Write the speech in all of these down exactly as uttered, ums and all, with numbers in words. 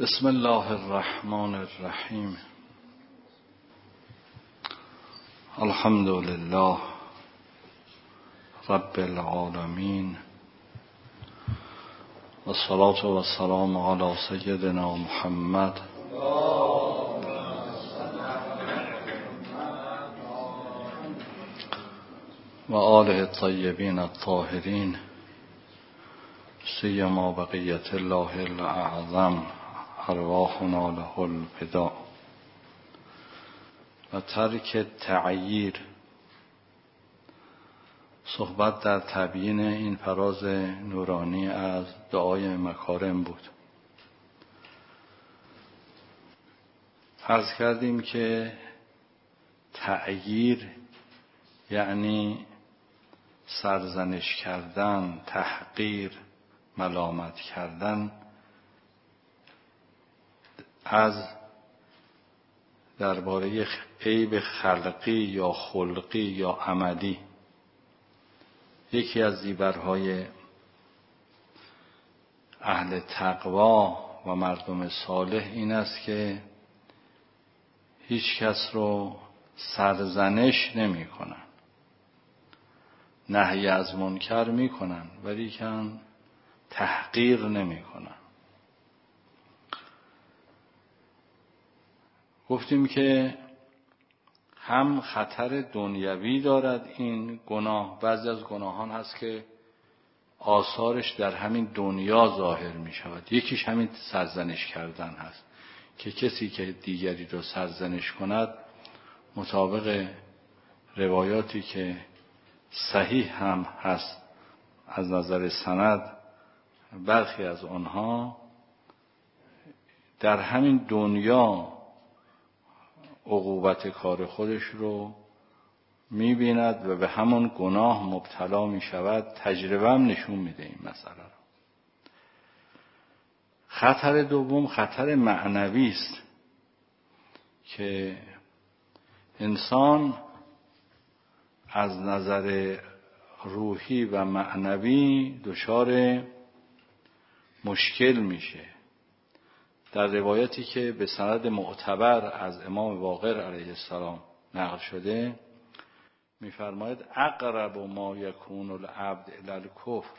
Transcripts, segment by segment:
بسم الله الرحمن الرحیم. الحمد لله رب العالمین والصلاة والسلام علی سیدنا محمد و آله الطیبین الطاهرین سیما بقیة الله الاعظم ارواحنا له الفداء. و ترک تعییر. صحبت در تبیین این فراز نورانی از دعای مکارم بود. عرض کردیم که تعییر یعنی سرزنش کردن، تحقیر، ملامت کردن از درباره عیب خلقی یا خلقی یا عملی. یکی از زیورهای اهل تقوا و مردم صالح این است که هیچ کس رو سرزنش نمی کنن، نهی از منکر می کنن ولی کن تحقیر نمی کنن. گفتیم که هم خطر دنیوی دارد این گناه. بعضی از گناهان هست که آثارش در همین دنیا ظاهر می شود. یکیش همین سرزنش کردن هست که کسی که دیگری رو سرزنش کند مطابق روایاتی که صحیح هم هست از نظر سند، برخی از آنها در همین دنیا عقوبت کار خودش رو می‌بیند و به همون گناه مبتلا می‌شود. تجربه هم نشون میده این مسئله رو. خطر دوم خطر معنوی است که انسان از نظر روحی و معنوی دچار مشکل میشه. در روایتی که به سند معتبر از امام باقر علیه السلام نقل شده می‌فرماید اقرب ما یکون العبد الی الکفر،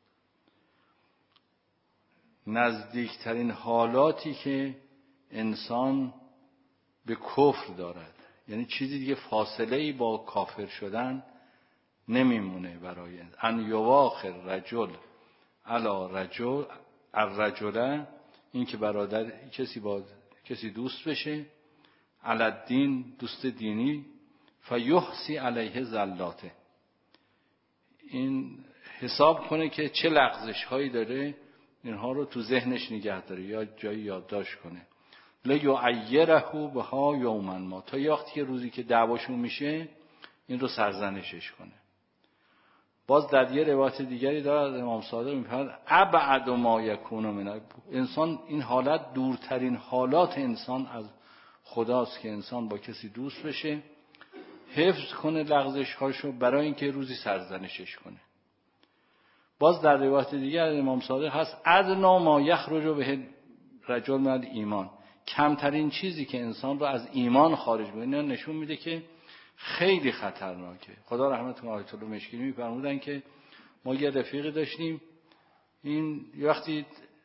نزدیکترین حالاتی که انسان به کفر دارد، یعنی چیزی دیگه فاصله‌ای با کافر شدن نمیمونه برای ان یواخر رجل علی رجل الرجل، این که برادر کسی با کسی دوست بشه، علی الدین، دوست دینی، فیحسی علیه زلاته، این حساب کنه که چه لغزش هایی داره، اینها رو تو ذهنش نگه داره یا جایی یادداشت کنه. لیعیره بها یوما ما، تا وقتی که روزی که دعواشون میشه این رو سرزنشش کنه. باز در یه روایت دیگری دارد امام صادق می‌فرماید ابعد ما یکون من انسان، این حالت دورترین حالات انسان از خداست که انسان با کسی دوست بشه، حفظ کنه لغزش هاشو برای اینکه روزی سرزنشش کنه. باز در روایت دیگر امام صادق هست ادنا ما یخرج به رجل من ایمان، کمترین چیزی که انسان رو از ایمان خارج می‌کنه. نشون میده که خیلی خطرناکه. خدا رحمت کنه آیت الله مشکلی می‌فرمودن که ما یه رفیقی داشتیم، این یه وقتی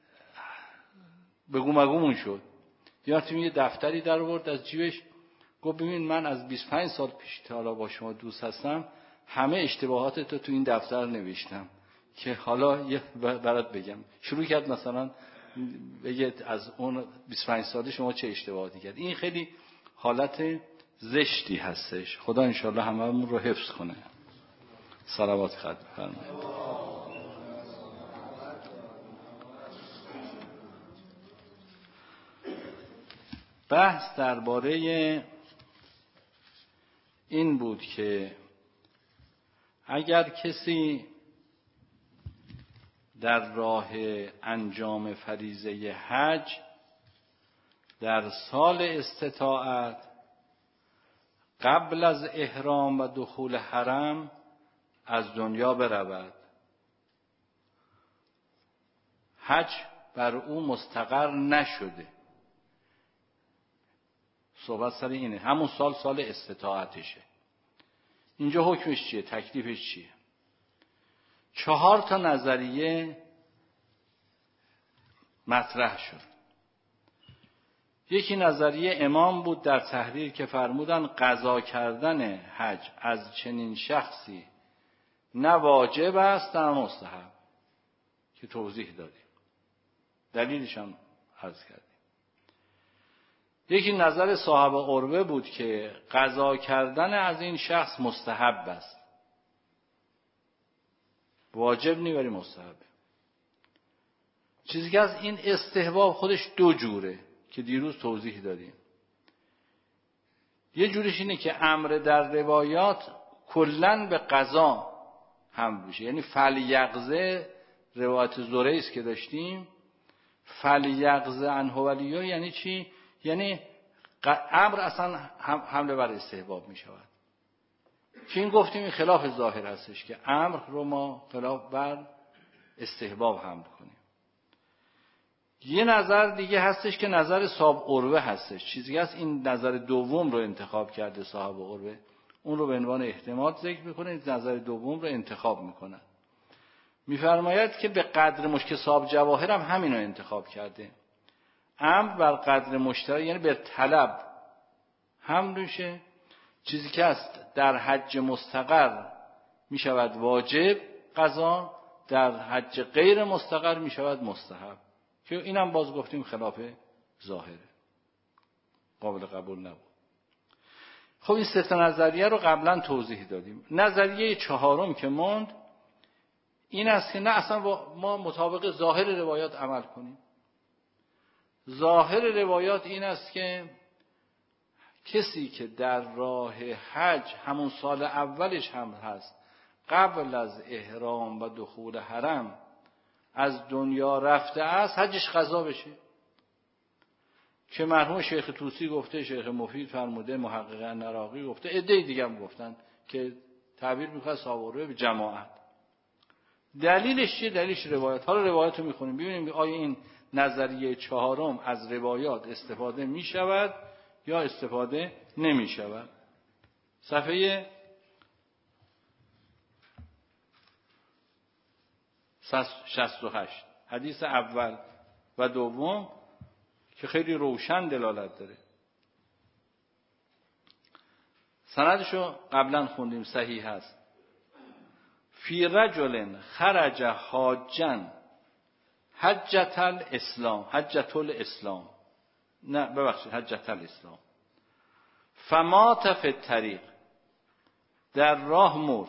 بگو مگومون شد، یه وقتی یه دفتری در آورد از جیبش، گفت ببین من از بیست و پنج سال پیش تا حالا با شما دوست هستم، همه اشتباهات تو تو این دفتر نوشتم که حالا یه برات بگم. شروع کرد مثلا بگه از اون بیست و پنج ساله شما چه اشتباهاتی کرد. این خیلی حالت زشتی هستش. خدا انشاءالله هممون رو حفظ کنه. صلوات خط بفرمایید. بحث درباره این بود که اگر کسی در راه انجام فریضه حج در سال استطاعت قبل از احرام و دخول حرم از دنیا برود، حج بر او مستقر نشده. صحبت سر اینه، همون سال سال استطاعتشه. اینجا حکمش چیه؟ تکلیفش چیه؟ چهار تا نظریه مطرح شد. یکی نظریه امام بود در تحریر که فرمودن قضا کردن حج از چنین شخصی نه واجب است نه مستحب، که توضیح دادیم، دلیلش هم عرض کردیم. یکی نظر صاحب عروه بود که قضا کردن از این شخص مستحب است، واجب نی ولی مستحب. چیزی که از این استحباب خودش دو جوره که دیروز توضیح دادیم. یه جورش اینه که امر در روایات کلن به قضا هم بشه، یعنی فلیغزه روایت زریس که داشتیم، فلیغزه عنه ولیه یعنی چی؟ یعنی امر اصلا حمله بر استحباب می شود. که این گفتیم این خلاف ظاهر هستش که امر رو ما خلاف بر استحباب حمل کنیم. یه نظر دیگه هستش که نظر صاحب عروه هستش، چیزی هست این نظر دوم رو انتخاب کرده صاحب عروه، اون رو به عنوان احتمال ذکر میکنه، نظر دوم رو انتخاب میکنه. میفرماید که به قدر مشک صاحب جواهر هم همین رو انتخاب کرده، امر بر قدر مشترک، یعنی به طلب هم میشه. چیزی که هست در حج مستقر می شود واجب قضا، در حج غیر مستقر می شود مستحب، که اینم باز گفتیم خلاف ظاهره، قابل قبول نبود. خب این سه تا نظریه رو قبلا توضیح دادیم. نظریه چهارم که موند این است که نه، اصلا ما مطابق ظاهر روایات عمل کنیم. ظاهر روایات این است که کسی که در راه حج همون سال اولش هم هست، قبل از احرام و دخول حرم از دنیا رفته است، حجش قضا بشه. که مرحوم شیخ طوسی گفته، شیخ مفید فرموده، محقق العراقی گفته، عده دیگه هم گفتن که تعبیر میکنه صاحب به جماعت. دلیلش چیه؟ دلیلش روایت. حالا روایت رو میخونیم ببینیم آیا این نظریه چهارم از روایات استفاده میشود یا استفاده نمیشود. صفحه شصت و هشت، حدیث اول و دوم که خیلی روشن دلالت داره. سندشو قبلا خوندیم، صحیح هست. فی رجل خرج حاجا حجت الاسلام، حجت الاسلام نه ببخشید حجت الاسلام، فمات فی الطریق، در راه مرد.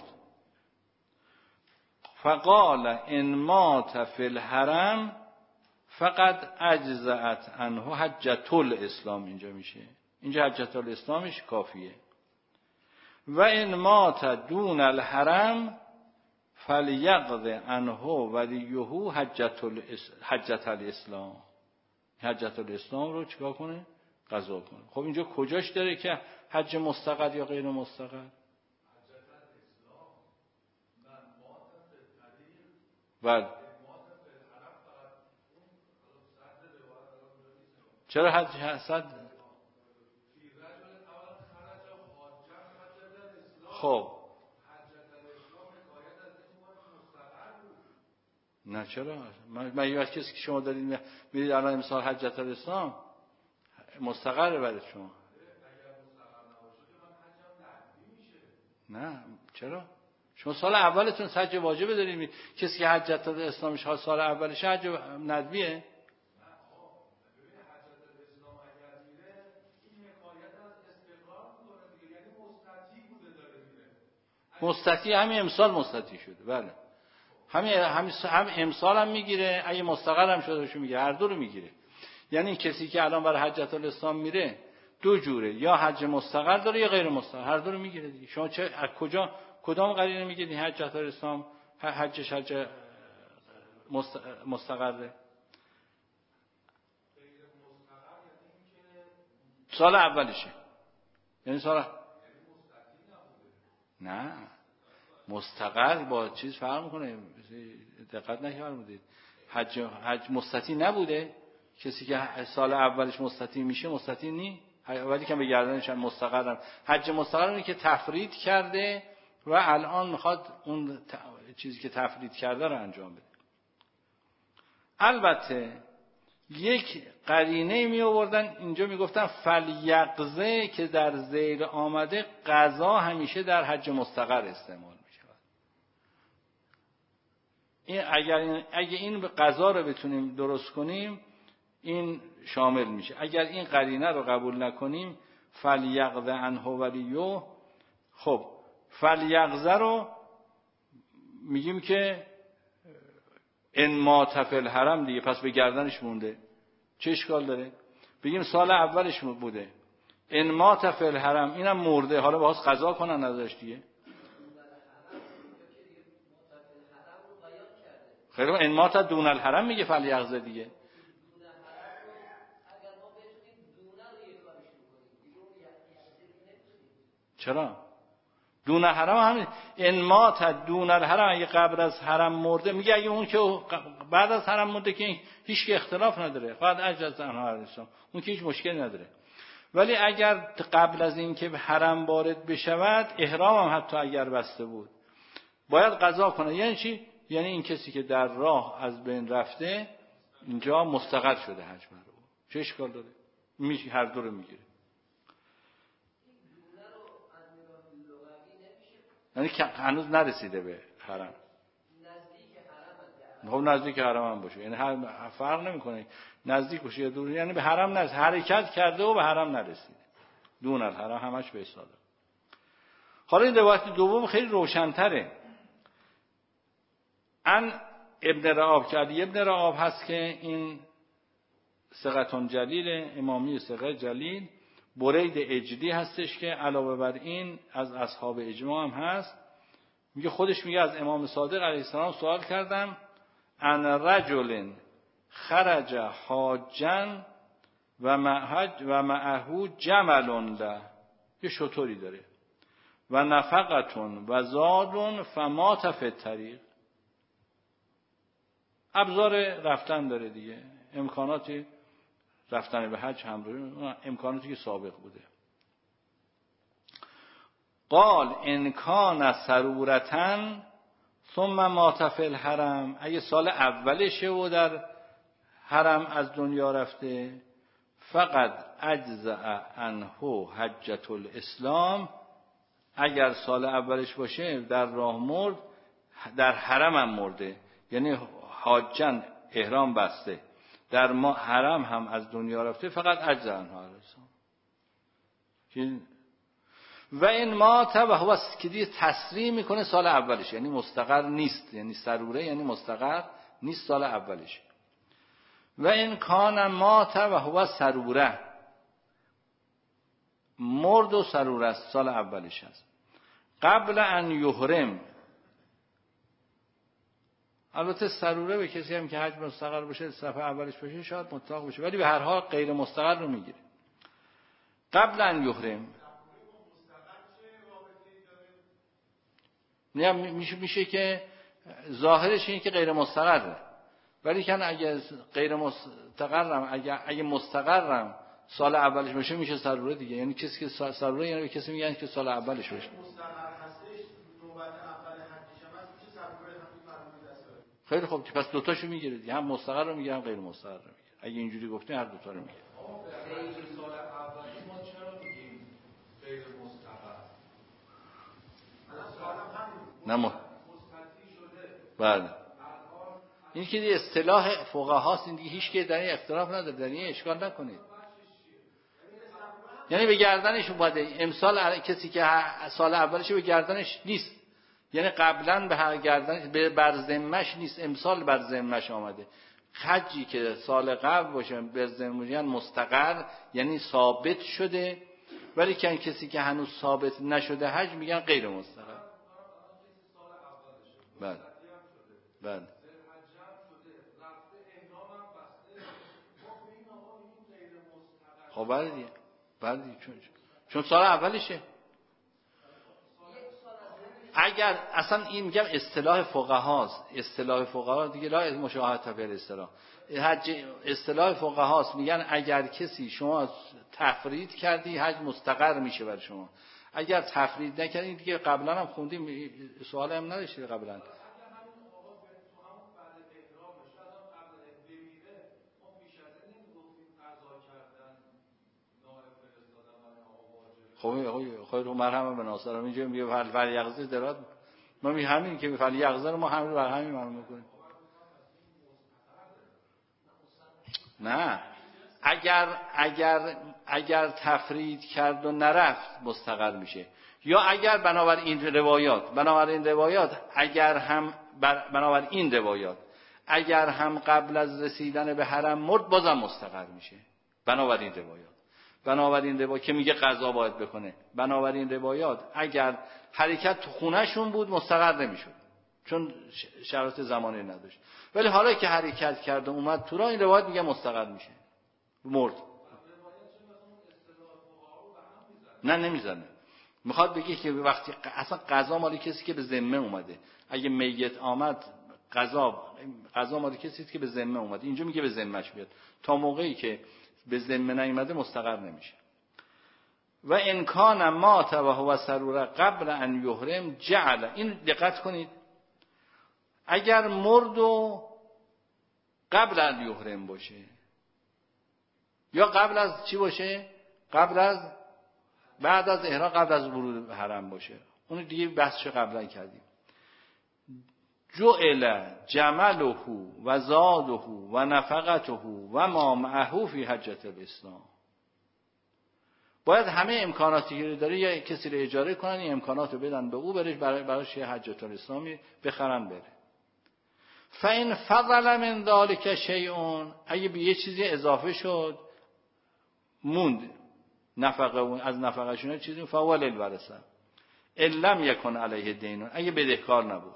فقال ان مات فی الحرم فقط اجزأت عنه حجت الاسلام. اینجا میشه، اینجا حجت الاسلامش کافیه. و ان مات دون الحرم فلیقض عنه ولیه حجت حجت الاسلام. حجت الاسلام رو چیکار کنه؟ قضا کنه. خب اینجا کجاش داره که حج مستقر یا غیر مستقر؟ بله. چرا حج حسد؟ خب نه چرا؟ من یه کسی که شما دارید میرید الان مثال حجت الاسلام مستقره برای شما. نه چرا؟ شما سال اولتون حج واجبه دارید، کسی که حجت الاسلامش ها سال اولش حج ندبیه. مستطیع همین امسال مستطیع شده. بله همین همین هم امسال هم میگیره، اگه مستقر هم شده باشه میگیره، هر دو رو میگیره. یعنی کسی که الان برای حجت الاسلام میره دو جوره، یا حج مستقر داره یا غیر مستقر، هر دو رو میگیره دیگه. شما چه از کجا کدام قرینه میگید این حجت الاسلام حجش حج مستقره؟ سال اولشه، یعنی سال نه مستقر با چیز فرق میکنه، دقت نکردید. حج حج مستطیع نبوده؟ کسی که سال اولش مستطیع میشه مستطیع نی؟ اولی که به گردنش هم مستقرم. حج مستقر اونی که تفرید کرده و الان میخواد اون چیزی که تفرید کرده رو انجام بده. البته یک قرینه می آوردن اینجا میگفتن فلیقظه که در ذیل آمده، قضا همیشه در حج مستقر استعمال می شود. این اگر این اگه این قضا رو بتونیم درست کنیم این شامل میشه. اگر این قرینه رو قبول نکنیم فلیقظه عنه ولیه، خب فلیقظه رو میگیم که ان مات فی الحرم دیگه، پس به گردنش مونده، چه اشکال داره؟ بگیم سال اولش بوده، ان مات فی الحرم، اینم مرده، حالا باز قضا کنن ازش دیگه. خیلی ان مات دون الحرم میگه فلیقظه دیگه. چرا؟ دون حرم همین ان مات دون الحرم، اگه قبل از حرم مرده، میگه اگه اون که بعد از حرم مرده که هیچ که اختلاف نداره، فقط اجازه انها هرسان، اون که هیچ مشکلی نداره. ولی اگر قبل از این که حرم وارد بشود، احرام هم حتی اگر بسته بود، باید قضا کنه. یعنی چی؟ یعنی این کسی که در راه از بین رفته اینجا مستقر شده حج برای او، چه اشکال داره؟ میشه هر دو رو میگیره. یعنی که هنوز نرسیده به حرم، خب نزدیک حرم هم باشه، یعنی هر فرق نمیکنه نزدیک باشه یا دور، یعنی به حرم نرسید، حرکت کرده و به حرم نرسیده. دون الحرم همش به ساده. حالا این روایت دوم خیلی روشن‌تره. ان ابن رعاب که علی ابن رعاب هست که این ثقة جلیل، امامی ثقه جلیل، برید اجلی هستش که علاوه بر این از اصحاب اجماع هم هست. میگه خودش میگه از امام صادق علیه السلام سوال کردم ان رجل خرج حاجا و معهج و معهو جمل له، یه شطوری داره، و نفقتون و زادون فمات فی الطریق، ابزار رفتن داره دیگه، امکاناتی رفتن به حج هم داره، امکاناتی که سابق بوده. قال ان کان سرورتن ثم مات فی الحرم، اگه سال اولشه و در حرم از دنیا رفته، فقط اجزأ عنه حجة الاسلام، اگر سال اولش باشه در راه مرد، در حرم هم مرده، یعنی حاجن احرام بسته، در ما حرم هم از دنیا رفته، فقط اجزأ عنه الاسلام. و این مات و هو که دیگه تصریح میکنه سال اولش، یعنی مستقر نیست، یعنی سروره یعنی مستقر نیست سال اولش. و این کان مات و هو سروره، مرد و سروره است، سال اولش هست. قبل ان یحرم، البته سروره به کسی هم که حج مستقر باشه صفحه اولش باشه شاید مطلق باشه، ولی به هر حال غیر مستقر رو میگیره. قبل ان یحرم میشه میشه که ظاهرش اینه که غیر مستقره، ولی که اگه غیر مستقرم، اگه اگه مستقرم سال اولش باشه میشه سروره دیگه. یعنی کسی که سروره، یعنی به کسی میگن که سال اولش باشه. خیلی خوب، پس دو تاشو میگیره دیگه، هم مستقر رو میگیره هم غیر مستقر رو میگیره. اگه اینجوری گفتین هر دو تا رو میگیره. سال اولی ما چرا میگیم غیر مستقر؟ نه م... بله، این که دی اصطلاح فقهاست، این دیگه هیچ که در این اختلاف نداره، در این اشکال نکنید. یعنی به گردنش اومده، امسال کسی که سال اولش به گردنش نیست، یعنی قبلا به هر گردن به بر ذمه‌اش نیست، امسال بر ذمه‌اش آمده. حجی که سال قبل باشه بر ذمه‌اش مستقر، یعنی ثابت شده، ولی که کسی که هنوز ثابت نشده حج میگن غیر مستقر. بله بله خب بله دیگه، بله دیگه، چون چون سال اولشه. اگر اصلا این میگم اصطلاح فقهاست، اصطلاح فقها دیگه لا مشاهده به اصطلاح حج، اصطلاح فقهاست، میگن اگر کسی شما تفرید کردی حج مستقر میشه بر شما، اگر تفرید نکردی دیگه قبلا هم خوندیم سوال هم نداشتید قبلا. خب خب رو مرهم به ناصر اینجا میگه فل فل یغزه درات ما می همین که فل یغزه رو ما همین بر همین معلوم میکنیم. نه اگر اگر اگر تفرید کرد و نرفت مستقر میشه، یا اگر بنابر این روایات بنابر این روایات اگر هم بنابر این روایات اگر هم قبل از رسیدن به حرم مرد بازم مستقر میشه بنابر این روایات. بنابراین روایات که میگه قضا باید بکنه، بنابراین روایات اگر حرکت تو خونهشون بود مستقر نمیشد چون شرایط زمانی نداشت، ولی حالا که حرکت کرده اومد تو راه این روایت میگه مستقر میشه مرد. نه نمیزنه، میخواد بگه که وقتی اصلا قضا مال کسی که به ذمه اومده، اگه میت آمد قضا قضا مال کسی که به ذمه اومده، اینجا میگه به ذمهش بیاد، تا موقعی که به ذمه نیامده مستقر نمیشه. و ان کان مات و هو سرور قبل ان یحرم جعل، این دقت کنید، اگر مرد و قبل ان یحرم باشه یا قبل از چی باشه، قبل از بعد از احرام قبل از ورود به حرم باشه، اون دیگه بحثش قبلا کردیم. جعل جمله و زاده و نفقته و ما معه فی حجة الاسلام، باید همه امکاناتی که داره یا کسی رو اجاره کنن، این امکانات رو بدن به او برش برای براش حجة الاسلامی بخرن بره. فإن فضل من ذلك شیء، اگه به یه چیزی اضافه شد موند نفقه اون از نفقهشون چیزی فاول الورثه ان لم یکن علیه دین، اگه بدهکار نبود.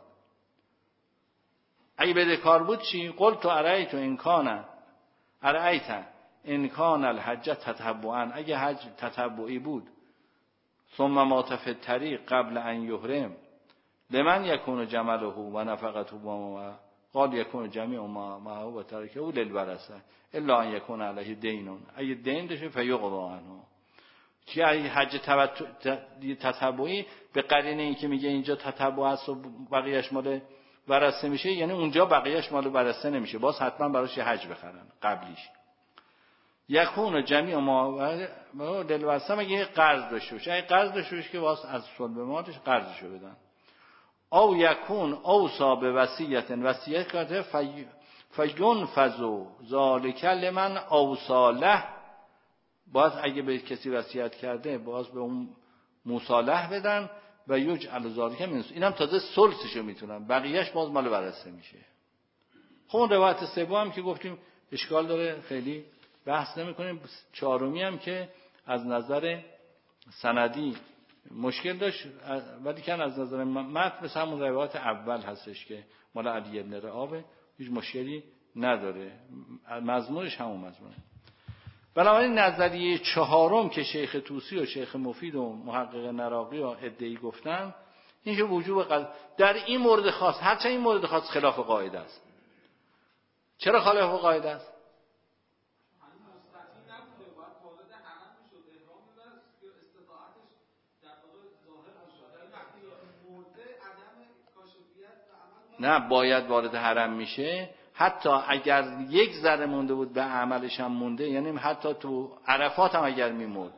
اگه بدهکار بود چی؟ قلت ارایت ان کان ارایت ان کان الحج تتبعا، اگه حج تتبعی بود ثم مات فی الطریق قبل ان یحرم لمن یکون جمله و نفقته و قال یکون جمیع ما معه و ترکه للورثه الا ان یکون علیه دین، اگه دین داشته فیقضی عنه. چی اگه حج تتبعی به قرینه این که میگه اینجا تتبع است و بقیه‌اش مال ورثه میشه، یعنی اونجا بقیه‌اش مال ورثه نمیشه، باز حتما براش حج بخرن قبلیش. یکون جمیع ما للورثه، مگه قرض داشته باشه، اگه قرض داشته باشه که واسه از صلب مالش قرضشو بدن. او یکون اوصا به وصیت، وصیت کرده فی فینفذ ذلک لمن اوصا له، باز اگه به کسی وصیت کرده باز به اون مصالح بدن و یجعل ذلک من، اینم تازه ثلثشو میتونن، بقیهش باز مال ورثه میشه. خب اون روایت سوم که گفتیم اشکال داره خیلی بحث نمی‌کنیم. چهارمی هم که از نظر سندی مشکل داشت، ولی که از نظر متن مثل همون روایت اول هستش که مال علی بن رعابه، هیچ مشکلی نداره، مضمونش همون مضمونه. بنابراین نظریه چهارم که شیخ طوسی و شیخ مفید و محقق نراقی و ادعی گفتن، این که وجوب قضا در این مورد خاص، هرچند این مورد خاص خلاف قاعده است. چرا خلاف قاعده است؟ نه باید وارد حرم میشه، حتی اگر یک ذره مونده بود به عملش هم مونده، یعنی حتی تو عرفات هم اگر میمود.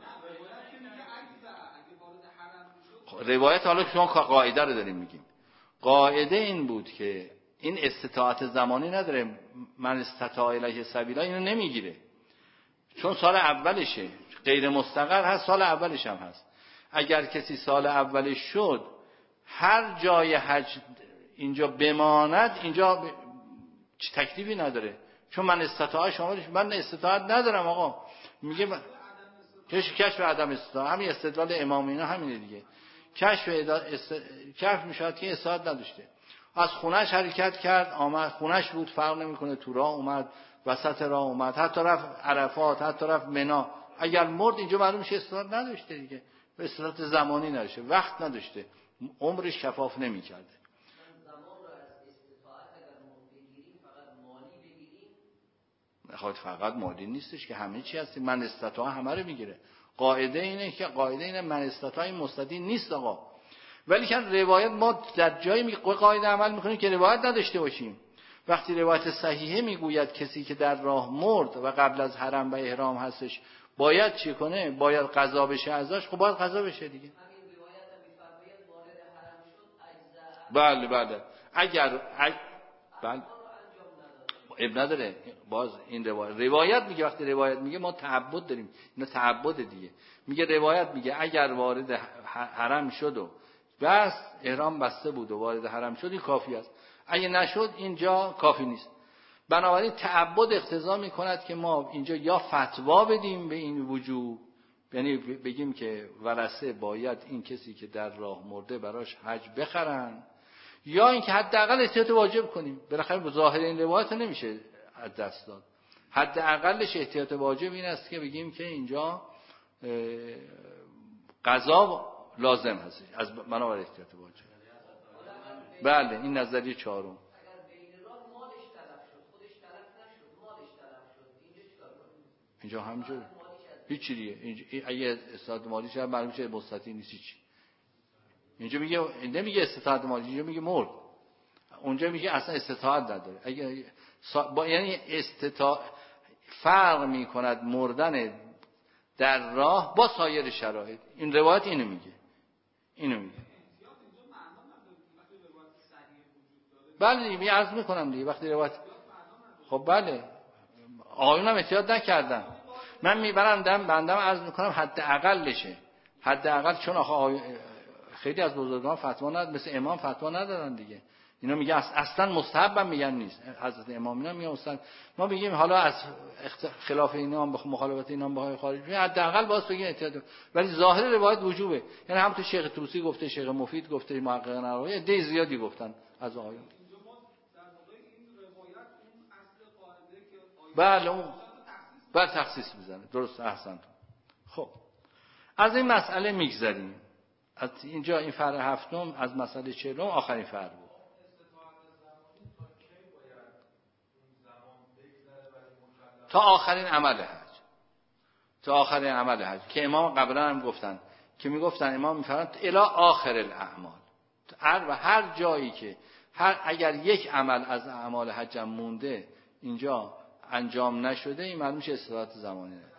روایت حالا که شما قاعده رو داریم میگیم، قاعده این بود که این استطاعت زمانی نداره، من استطاع الیه سبیلا اینو نمیگیره، چون سال اولشه، غیر مستقر هست، سال اولش هم هست. اگر کسی سال اولش شد هر جای حج اینجا بماند، اینجا ب... تکلیفی نداره، چون من استطاعت شاملش، من استطاعت ندارم آقا، میگه من... کشف کشف عدم استطاعت، همین استدلال امام اینا همینه دیگه، کشف ادا... است... کشف میشود که استطاعت نداشته، از خونش حرکت کرد آمد، خونش بود فرق نمیکنه، تو راه اومد، وسط راه اومد، حتی رفت عرفات، حتی رفت منی، اگر مرد اینجا معلوم میشه استطاعت نداشته دیگه، به استطاعت زمانی نداشته، وقت نداشته، عمر شفاف نمی‌کرده. خواهد فقط مالی نیستش که همه چی هستی. من استطاع همه رو میگیره. قاعده اینه که قاعده اینه من استطاع مستطیع نیست آقا. ولی که روایت ما در جایی می قاعده عمل میکنیم که روایت نداشته باشیم. وقتی روایت صحیحه میگوید کسی که در راه مرد و قبل از حرم و احرام هستش باید چی کنه؟ باید قضا بشه ازش. خب باید قضا بشه دیگه. بله بله. اگر اگ... بله اب نداره. باز این روایت روایت میگه وقتی روایت میگه ما تعبد داریم. اینا تعبد دیگه. میگه روایت میگه اگر وارد حرم شد و بس احرام بسته بود و وارد حرم شد این کافی است. اگه نشد اینجا کافی نیست. بنابراین تعبد اقتضا میکند که ما اینجا یا فتوا بدیم به این وجوب، یعنی بگیم که ورثه باید این کسی که در راه مرده براش حج بخرن، یا اینکه حداقل احتیاط واجب کنیم. بالاخره به ظاهر این روایت نمیشه از دست داد. حداقلش احتیاط واجب این است که بگیم که اینجا قضا لازم هست از بنابر احتیاط واجب. بله این نظریه چهارم. اینجا همینجور هیچی دیگه. اینجا اگه استطاعت مالی شد معلوم شه مستطیع نیست چی. اینجا میگه نمیگه استطاعت مالی، اینجا میگه مرد. اونجا میگه اصلا استطاعت نداره. اگه با یعنی استطاع فرق میکند مردن در راه با سایر شرایط. این روایت اینو میگه. اینو میگه. بله دیگه عرض میکنم دیگه وقتی روایت خب بله آقایون هم احتیاط نکردن. من میبرم دم بندم عرض میکنم حداقلشه. حداقل چون آخه خیلی از بزرگان فتوا ندادن، مثل امام فتوا ندادن دیگه. اینا میگه اصلا مستحب هم میگن نیست. حضرت امام اینا میگن مستحب. ما میگیم حالا از خلاف اینا هم مخالفت اینا هم با خارج حداقل باز بگین احتیاط. ولی ظاهر روایت وجوبه. یعنی هم تو شیخ طوسی گفته، شیخ مفید گفته، محققان نووی عده زیادی گفتن از آقایون. بله اون بر تخصیص میزنه. درست احسنت. خب از این مسئله میگذریم. از اینجا این فرع هفتم از مسئله چهلم آخرین فرع بود. تا آخرین عمل حج. تا آخرین عمل حج که امام قبلا هم گفتن که میگفتن امام میفرمایند الی آخر الاعمال. هر هر جایی که هر اگر یک عمل از اعمال حج مونده اینجا انجام نشده این معلوم میشه استراحت زمانی نداره.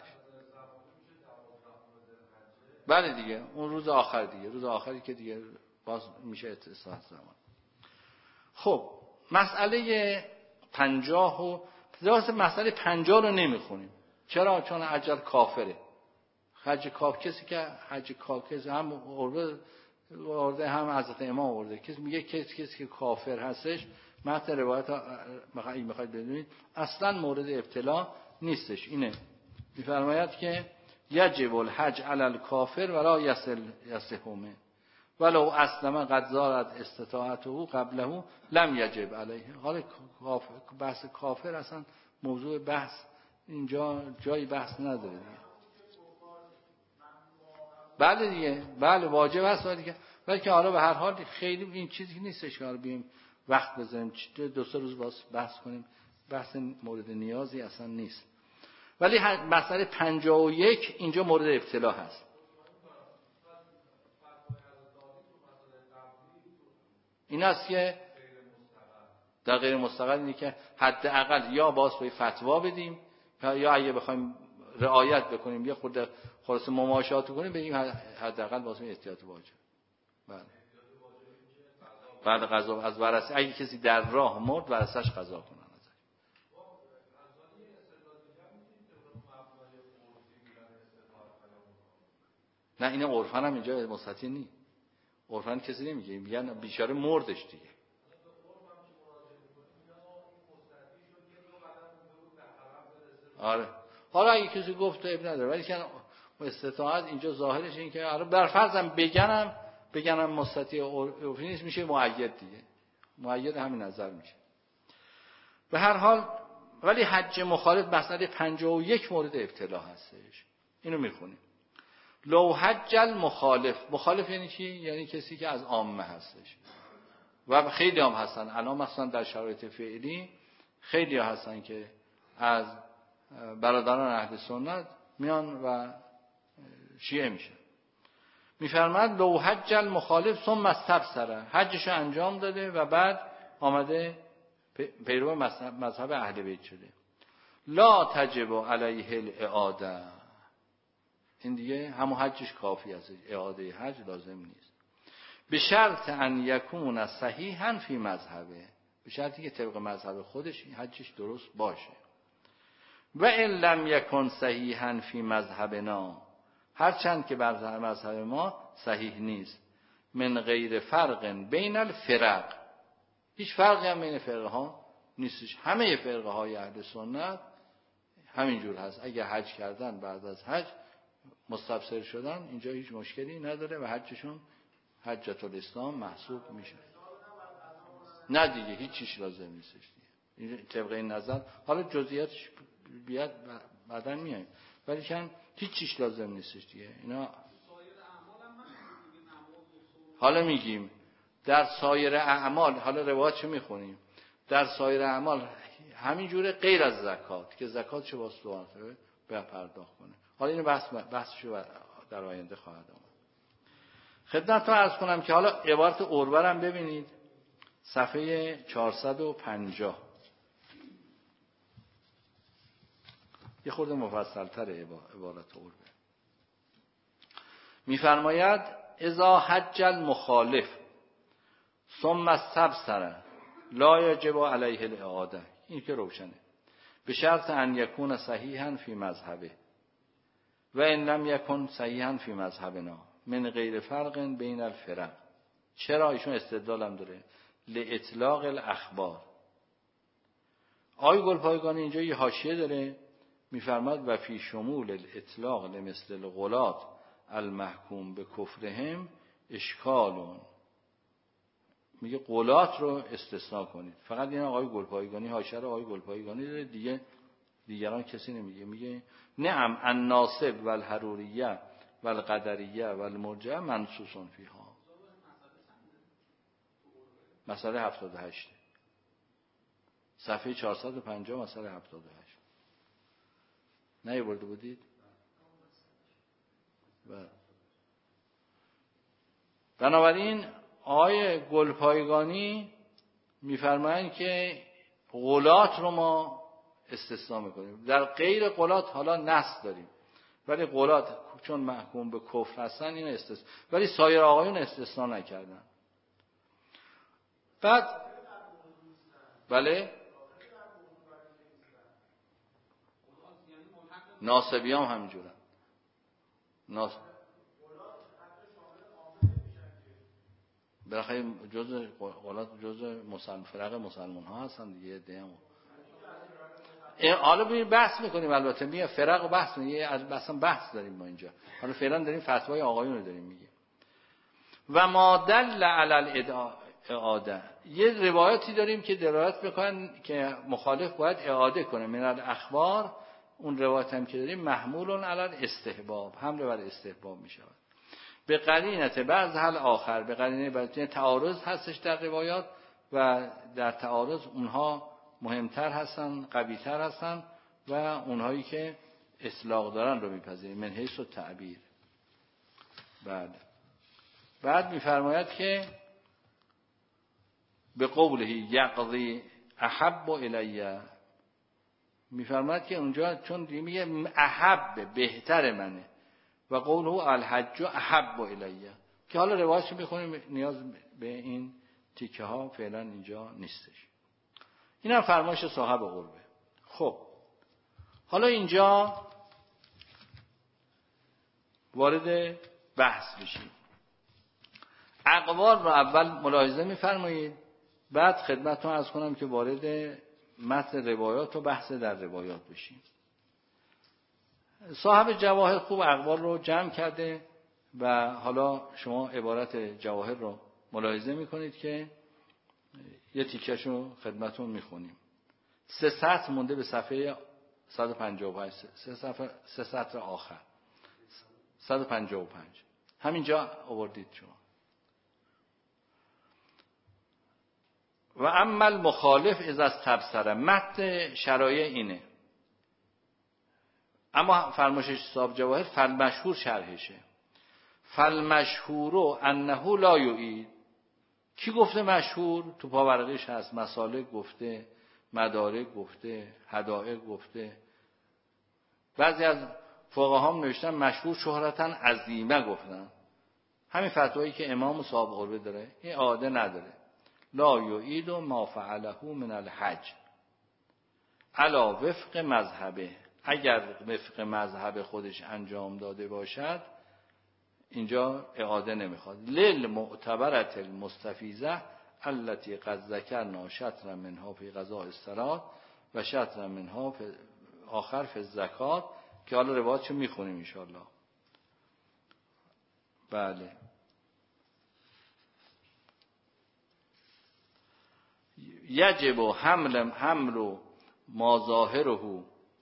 بله دیگه اون روز آخر دیگه روز آخری که دیگه باز میشه استراحت زمان. خب مسئله پنجاه و درست مسئله پنجاه رو نمیخونیم. چرا؟ چون حج کافره. حج کاف کسی که حج کاف کسی هم ارده ارده هم حضرت امام ارده کسی میگه کسی کسی که کافر هستش متن روایت ها میخواید بدونید اصلا مورد ابتلا نیستش. اینه میفرماید که یجب الحج علی الکافر ولا یصل یصحمه ولو اسلم قد زارت استطاعته قبله لم یجب علیه. حالا بحث کافر اصلا موضوع بحث اینجا جای بحث نداره دیگه. بله دیگه بله واجب است دیگه. ولی که حالا به هر حال خیلی این چیزی نیستش که بیم وقت بذاریم دو سه روز باز بحث کنیم. بحث مورد نیازی اصلا نیست. ولی مسئله پنجاه و یک اینجا مورد ابتلا هست. این است که در غیر مستقل اینه که حداقل یا باز به فتوا بدیم یا اگه بخوایم رعایت بکنیم یا خود خلاص مماشات کنیم بگیم حداقل باز به احتیاط واجب. بله. بعد قضا از ورثه اگه کسی در راه مرد ورثه‌اش قضا کنن. نه این عرفان هم اینجا مستطیع نیست. عرفان کسی نمیگه میگن بیچاره مردش دیگه. آره حالا اگه کسی گفت عیب نداره ولی که استطاعت اینجا ظاهرش این که آره بر فرضم بگنم بگنم مستطیع عرفی نیست میشه مؤید دیگه. مؤید همین نظر میشه. به هر حال ولی حج مخالف مسئله پنجاه و یک مورد ابتلا هستش. اینو میخونیم. لو حج المخالف، مخالف یعنی چی؟ یعنی کسی که از عامه هستش و خیلی هم هستن الان مثلا در شرایط فعلی خیلی ها هستن که از برادران اهل سنت میان و شیعه میشن. میفرماد لو حج المخالف ثم استبصر، حجش انجام داده و بعد آمده پیرو مذهب اهل بیت شده، لا تجب علیه الاعاده، این دیگه همون حجش کافی است، اعاده حج لازم نیست. به شرط ان یکون صحیحا فی مذهبه، به شرطی که طبق مذهب خودش حجش درست باشه. و ان لم یکن صحیحا فی مذهبنا، هرچند که بر مذهب ما صحیح نیست، من غیر فرق بین الفرق، هیچ فرقی هم بین فرقه ها نیستش، همه فرقه های اهل سنت همینجور هست، اگه حج کردن بعد از حج مستبصر شدن اینجا هیچ مشکلی نداره و حجشون حجت الاسلام محسوب میشه. نه دیگه هیچ چیز لازم نیستش دیگه، این طبق این نظر. حالا جزئیاتش بیاد بعداً میایم، ولی چون هیچ چیز لازم نیستش دیگه اینا. حالا میگیم در سایر اعمال، حالا روایتشو میخونیم، در سایر اعمال همین جوره غیر از زکات که زکاتشو واسه به پرداخت کنه. حالا اینو بحث بحثشو در آینده خواهد آمد. خدمتتون عرض کنم که حالا عبارت عروه هم ببینید، صفحه چهارصد و پنجاه، یه خورده مفصل‌تره عبارت عروه. میفرماید اذا حج المخالف ثم استبصر لا یجب علیه الاعاده، این که روشنه، به شرط ان یکون صحیحا فی مذهبه و ان لم یکن صحیحا فی مذهبنا من غیر فرق بین الفرق. چرا؟ ایشون استدلال هم داره، لاطلاق الاخبار. آقای گلپایگانی اینجا یه حاشیه داره، میفرماد و فی شمول الاطلاق لمثل الغلات المحکوم به کفرهم اشکالون، میگه غلات رو استثناء کنید. فقط این آقای گلپایگانی حاشیه رو آقای گلپایگانی داره دیگه، دیگران کسی نمیگه. میگه نعم الناصب والحروریه والقدریه والمرجئه منصوص فیها. مسئله هفتاد و هشت، صفحه چهارصد و پنجاه، مسئله هفتاد و هشت. نیاورده بودید؟ بله. بنابراین آقای گلپایگانی میفرمایند که غلات رو ما استثناء میکنیم، در غیر غلات حالا نص داریم، ولی غلات چون محکوم به کفر هستن این استثناء، ولی سایر آقایون استثناء نکردن. بعد بله ناصبیان هم همینجورن. ناس بالاخره جزء غلات جزء مسلمان فرق مسلمان ها هستن دیگه. دیگه حالا ببین بحث میکنیم، البته میگه فرق و بحث میگه، اصلا بحث داریم ما اینجا. حالا فعلا داریم فتوای آقایون رو داریم میگیم. و ما دل علی الاعاده، یه روایتی داریم که دلالت میکنن که مخالف باید اعاده کنه. من الاخبار، اون روایت هم که داریم محمول علی الاستحباب، حمل بر استحباب میشود. به قرینت بعض حل آخر، به قرینه بعض تعارض هستش در روایات و در تعارض اونها مهمتر هستن، قویتر هستن و اونهایی که اطلاق دارن رو میپذیریم من حیث التعبیر. بعد بعد میفرماید که به قوله یقضی احب الیه، میفرماید که اونجا چون میگه احب بهتر منه و قوله الحج احب الیه، که حالا روایتش میخونیم نیاز به این تیکه ها فعلا اینجا نیستش. این هم فرمایش صاحب قربه. خب حالا اینجا وارد بحث بشیم. اقوال رو اول ملاحظه میفرمایید، بعد خدمتتون عرض کنم که وارد متن روایات و بحث در روایات بشیم. صاحب جواهر خوب اقوال رو جمع کرده و حالا شما عبارت جواهر رو ملاحظه میکنید که یه تیکشو خدمتتون میخونیم. سه سطر مونده به صفحه صد و پنجاه و هشت، سه صفحه سه سطر آخر، صد و پنجاه و پنج همینجا آوردید شما. و اما المخالف اذا استبصر، متن شرایع اینه، اما فرمایش صاحب جواهر فالمشهور شرحشه. فالمشهور انه لا یعید. کی گفته مشهور؟ تو پاورقیش هست، مسالک گفته، مدارک گفته، حدائق گفته. بعضی از فقها هم نوشتن مشهور شهرتاً عظیمه گفتن. همین فتوایی که امام صاحب قربه داره این عاده نداره. لا یعید ما فعله من الحج علا وفق مذهبه. اگر وفق مذهب خودش انجام داده باشد اینجا اعاده نمیخواد. للمعتبرة المستفیضه التي قد ذکرنا شطرا منها فی قضاء الصلاة و شطرا منها فی آخر فی الزکات، که حالا روایتشو میخونیم ان شاء الله. بله. یجب حمل حمل ما ظاهره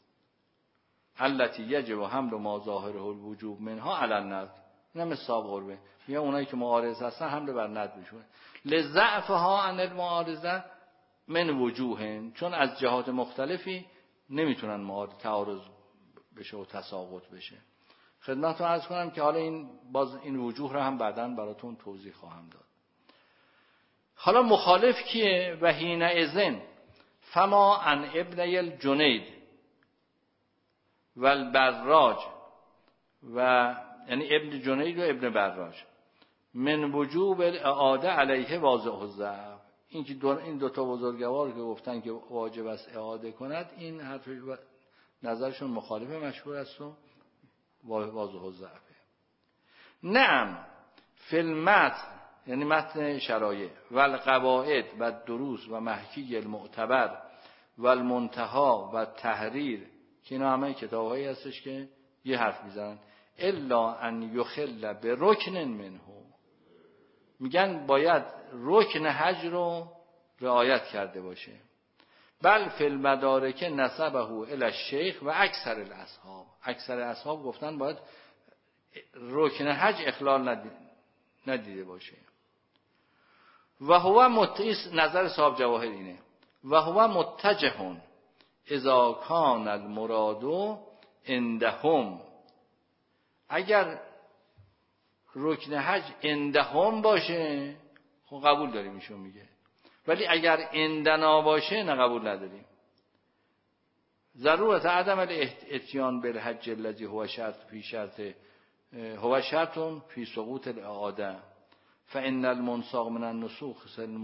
التي یجب حمل ما ظاهره الوجوب منها علی الند. اینا مثال قربه میگه اونایی که معارض هستن حمل بر ند میشونه. لضعفها عن المعارضه من وجوه، چون از جهات مختلفی نمیتونن معارض تعارض بشه و تساقط بشه. خدمتتون عرض کنم که حالا این باز این وجوه رو هم بعداً براتون توضیح خواهم داد. حالا مخالف کیه؟ و حین اذن فما عن ابن الجنید و البراج و یعنی ابن جنید و ابن براج من وجوب الاعاده علیه واضح الضعف. این که دو این دو تا بزرگوار که گفتن که واجب است اعاده کند، این حرف نظرشون مخالف مشهور است و واضح الضعفه. نعم فی المتن یعنی متن شرایع و القواعد و دروس و محکی المعتبر و المنتها و تحریر، که اینا همه کتاب‌هایی هستش که یه حرف میزنن. الا ان یخل به رکن منه، میگن باید رکن حج رو رعایت کرده باشه. بل فی المدارک نسبه الی الشیخ و اکثر الاصحاب. اکثر اصحاب گفتن باید رکن حج اخلال ندیده باشه. و هو متئیس، نظر صاحب جواهر اینه، و هو متجهون اذا کان المراد عندهم. اگر رکن حج عندهم باشه خب قبول داریم ایشون میگه، ولی اگر عندنا باشه نه قبول نداریم. ضرورت عدم الاتیان بالحج الذی هو شرط فی شرط هو شرط فی سقوط الاعاده فان المنساق من النسوخ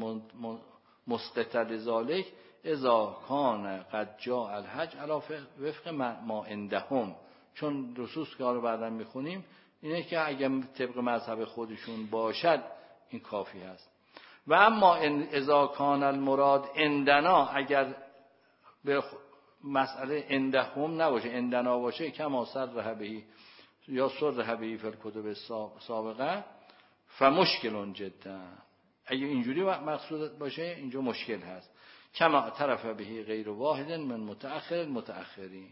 مسقط لذلك اذا کان قد جاء الحج علی وفق ما عندهم. چون نصوص که رو بعداً میخونیم اینه که اگر طبق مذهب خودشون باشد این کافی هست. و اما اذا کان المراد عندنا، اگر به مسئله عندهم نباشه عندنا باشه، کما صرح به یا صرح به فی الکتب سابقه فمشکل جدا. اگه اینجوری مقصود باشه اینجا مشکل هست. کما طرف به غیر واحد من متأخر متأخرین.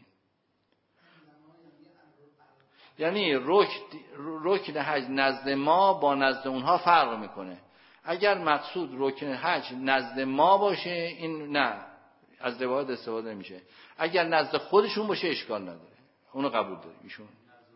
یعنی رکن حج نزد ما با نزد اونها فرق میکنه. اگر مقصود رکن حج نزد ما باشه این نه از روایت استفاده نمیشه. اگر نزد خودشون باشه اشکال نداره، اونو قبول داریم ایشون.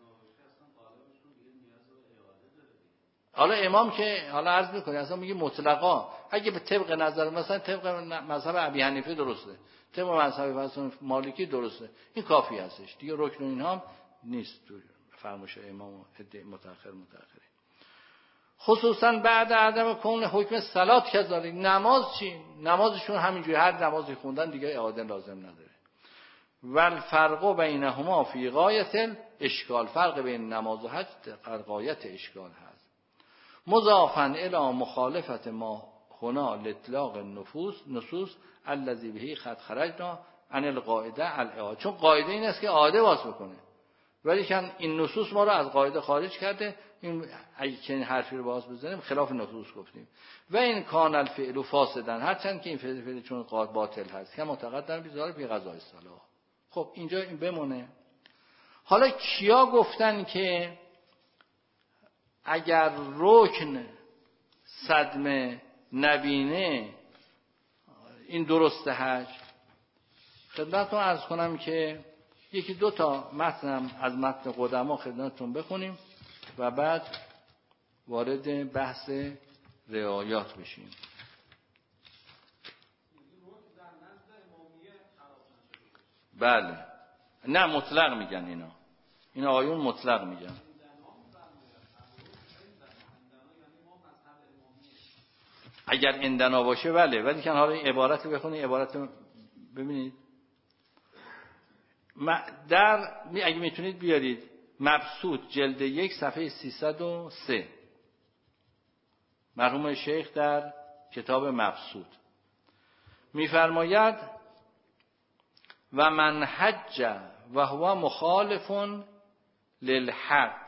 حالا امام که حالا عرض میکنه اصلا میگه مطلقا اگه به طبق نظر مثلا طبق مذهب ابی حنیفه درسته، طبق مذهب مثلا مالکی درسته، این کافی هستش دیگه. رکن اینها نیست تو فرمایش امام و متأخر متأخرین. خصوصا بعد عدم کون حکم صلات کذالک. نماز چی؟ نمازشون همینجوری هر نمازی خوندن دیگه اعاده لازم نداره. والفرق بینهما فی غایت اشکال. فرق بین نماز و حج در غایت اشکال هست. مضافا الی مخالفت ما هنا لاطلاق النفوس نصوص الذی به قد خرجنا عن القاعده الاعاده. چون قاعده این است که اعاده واس بکنه، ولی کن این نصوص ما رو از قاعده خارج کرده. این اگه که این حرفی رو باز بزنیم خلاف نصوص گفتیم. و این کان الفعل فاسدا، هرچند که این فعل فعل چون قاعده باطل هست که متقدم بیزار بی قضاء الصلاح. خب اینجا این بمونه. حالا کیا گفتن که اگر رکن صدمه نبینه این درسته حج. خدمتتون عرض کنم که یکی دو تا متنم از متن قدما خدمتتون بخونیم و بعد وارد بحث رعایات بشیم. بله، نه مطلق میگن اینا، این آیون مطلق میگن. اگر اندنا باشه بله، ولی که حالا این عبارت رو بخونید، عبارت رو ببینید در اگه میتونید بیارید مبسوط جلد یک صفحه سیصد و سه، مرحوم شیخ در کتاب مبسوط میفرماید و من حج و هو مخالف للحق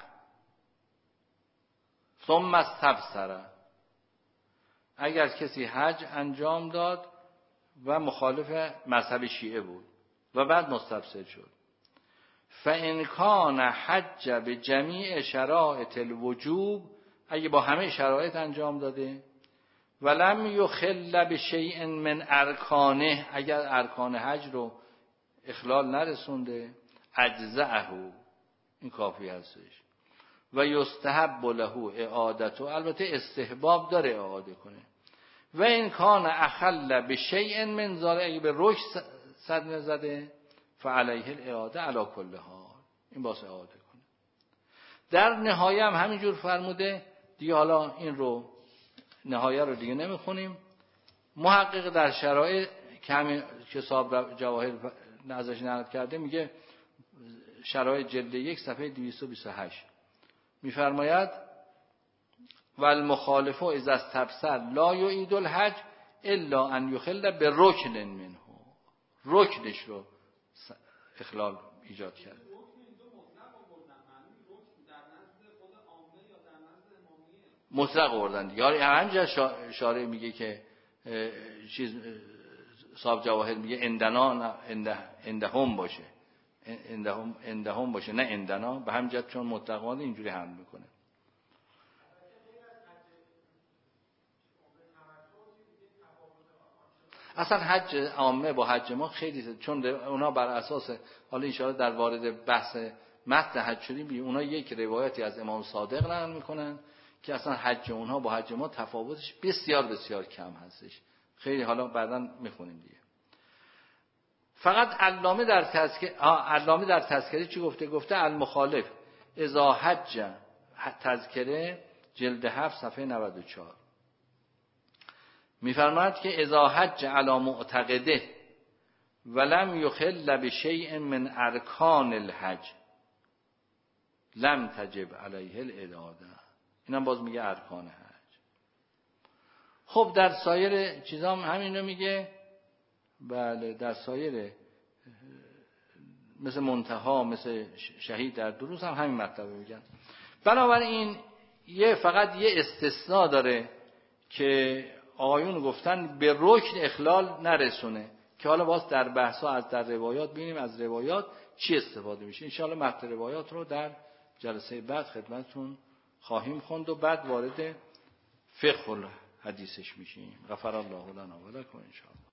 ثم استبصر، اگر کسی حج انجام داد و مخالف مذهب شیعه بود و بعد مستبصر شد، فإن کان حج به جمیع شرایط الوجوب، اگه با همه شرایط انجام داده، ولم یخل بشیء من ارکانه، اگر ارکان حج رو اخلال نرسونده، اجزأه، این کافی هستش. و یستحب له اعادته، البته استحباب داره اعاده کنه. و این کان اخل بشیء من ذلک، اگه به رکن صدمه زده، فعلیه الاعاده علی کل حال، این باز اعاده کنه. در نهایه هم همینجور فرموده دیگه، حالا این رو نهایه رو دیگه نمیخونیم. محقق در شرایط که همین که صاحب جواهر ازش نقل کرده میگه، شرایط جلد یک صفحه دویست و بیست و هشت میفرماید و المخالف اذا استبصر لا یعید الحج الا ان یخل برکن منه، رکنش رو اخلال ایجاد کرد. مطلق آوردن دیگه، همینجا شارع میگه که چیز صاحب جواهر میگه اندنا اندهم باشه، اندهم اندهم باشه نه اندنا، به همین جهت چون مطلقان اینجوری حمل میکنه. اصلا حج عامه با حج ما خیلی، چون اونا بر اساس، حالا ان شاءالله در وارد بحث متن حج شدیم، اونا یک روایتی از امام صادق نقل میکنن که اصلا حج اونها با حج ما تفاوتش بسیار بسیار کم هستش. خیلی حالا بعداً میخونیم دیگه. فقط علامه در تذکره علامه در تذکره چی گفته؟ گفته المخالف اذا حج، تذکره جلد هفت صفحه نود و چهار میفرماید که اذا حج علی معتقده ولم یخل بشیء من ارکان الحج لم تجب علیه الاعاده، اینم باز میگه ارکان حج. خب در سایر چیزام همین رو میگه. بله در سایر مثل منتها، مثل شهید در دروس هم همین مطلب میگن. بنابراین یه فقط یه استثناء داره که آقایون گفتن به رکن اخلال نرسونه، که حالا باز در بحثا از در روایات ببینیم از روایات چی استفاده میشه. ان شاء الله متن روایات رو در جلسه بعد خدمتتون خواهیم خوند و بعد وارد فقه الحدیثش میشیم. غفر الله لنا و لکم ان شاء الله.